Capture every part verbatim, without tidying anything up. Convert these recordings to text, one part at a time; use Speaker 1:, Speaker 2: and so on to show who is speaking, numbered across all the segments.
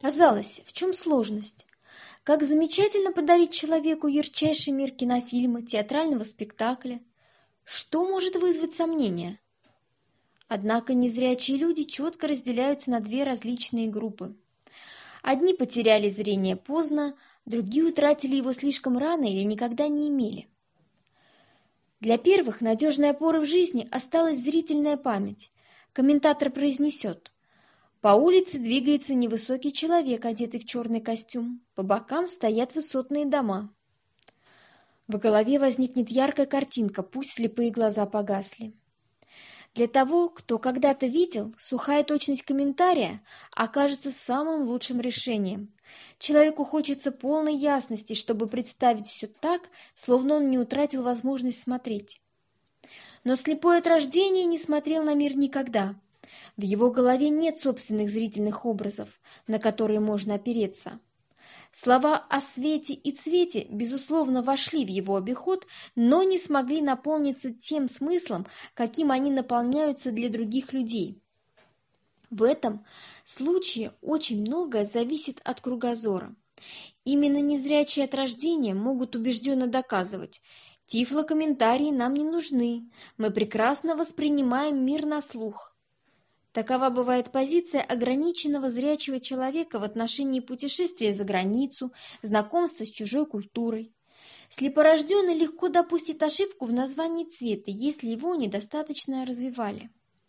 Speaker 1: Казалось, в чем сложность? Как замечательно подарить человеку ярчайший мир кинофильма, театрального спектакля. Что может вызвать сомнения? Однако незрячие люди четко разделяются на две различные группы. Одни потеряли зрение поздно, другие утратили его слишком рано или никогда не имели. Для первых надежной опорой в жизни осталась зрительная память. Комментатор произнесет: по улице двигается невысокий человек, одетый в черный костюм. По бокам стоят высотные дома. В голове возникнет яркая картинка, пусть слепые глаза погасли. Для того, кто когда-то видел, сухая точность комментария окажется самым лучшим решением. Человеку хочется полной ясности, чтобы представить все так, словно он не утратил возможность смотреть. Но слепой от рождения не смотрел на мир никогда. В его голове нет собственных зрительных образов, на которые можно опереться. Слова о свете и цвете, безусловно, вошли в его обиход, но не смогли наполниться тем смыслом, каким они наполняются для других людей. В этом случае очень многое зависит от кругозора. Именно незрячие от рождения могут убежденно доказывать: тифлокомментарии нам не нужны, мы прекрасно воспринимаем мир на слух. Такова бывает позиция ограниченного зрячего человека в отношении путешествия за границу, знакомства с чужой культурой. Слепорожденный легко допустит ошибку в названии цвета, если его недостаточно развивали.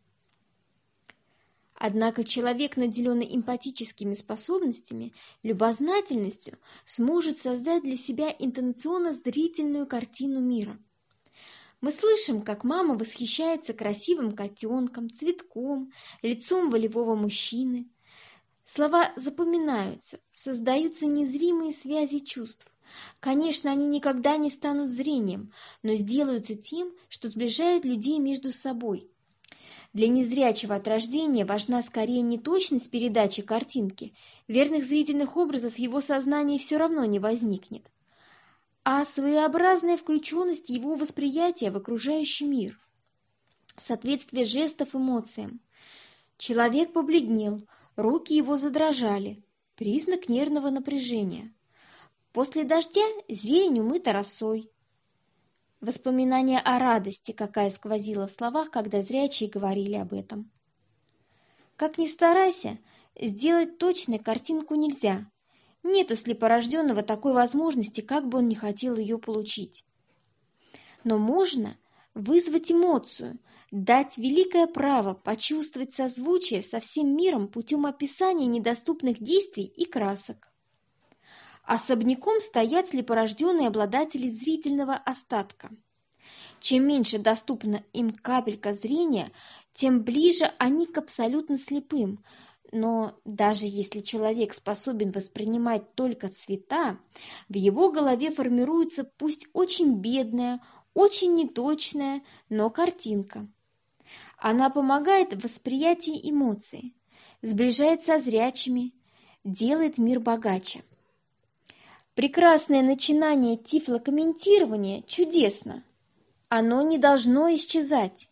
Speaker 1: Однако человек, наделенный эмпатическими способностями, любознательностью, сможет создать для себя интонационно-зрительную картину мира. Мы слышим, как мама восхищается красивым котенком, цветком, лицом волевого мужчины. Слова запоминаются, создаются незримые связи чувств. Конечно, они никогда не станут зрением, но сделаются тем, что сближает людей между собой. Для незрячего от рождения важна скорее не точность передачи картинки, верных зрительных образов в его сознании все равно не возникнет, а своеобразная включенность его восприятия в окружающий мир, соответствие жестов эмоциям. Человек побледнел, руки его задрожали, признак нервного напряжения. После дождя зелень умыта росой. Воспоминание о радости, какая сквозила в словах, когда зрячие говорили об этом. Как ни старайся, сделать точной картинку нельзя. Нет у слепорожденного такой возможности, как бы он ни хотел ее получить. Но можно вызвать эмоцию, дать великое право почувствовать созвучие со всем миром путем описания недоступных действий и красок. Особняком стоят слепорожденные обладатели зрительного остатка. Чем меньше доступна им капелька зрения, тем ближе они к абсолютно слепым. Но даже если человек способен воспринимать только цвета, в его голове формируется пусть очень бедная, очень неточная, но картинка. Она помогает в восприятии эмоций, сближает со зрячими, делает мир богаче. Прекрасное начинание тифлокомментирования чудесно. Оно не должно исчезать.